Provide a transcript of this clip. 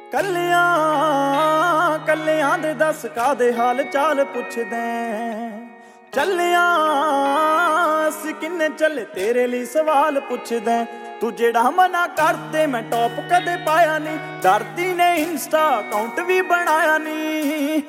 ਕੱਲਿਆਂ ਕੱਲਿਆਂ ਦੇ ਦੱਸ ਕਾਦੇ ਹਾਲ ਚਾਲ ਪੁੱਛਦੇ ਚੱਲਿਆਂ ਅਸੀਂ ਕਿੰਨੇ ਚੱਲੇ ਤੇਰੇ ਲਈ ਸਵਾਲ ਪੁੱਛਦੇ ਤੂੰ ਜਿਹੜਾ ਮਨਾ ਕਰਦੇ ਮੈਂ ਟੌਪ ਕਦੇ ਪਾਇਆ ਨਹੀਂ ਡਰਦੀ ਨੇ ਇੰਸਟਾ ਅਕਾਊਂਟ ਵੀ ਬਣਾਇਆ ਨਹੀਂ